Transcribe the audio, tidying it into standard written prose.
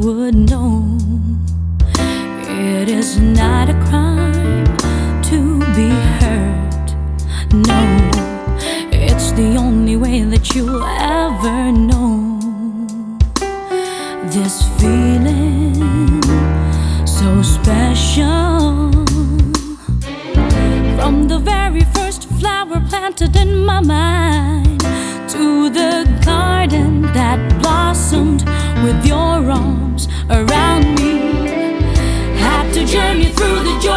would know it is not a crime to be hurt. No, it's the only way that you'll ever know this feeling so special. From the very first flower planted in my mind to the garden that blossomed with your arms around me, had to journey through the joy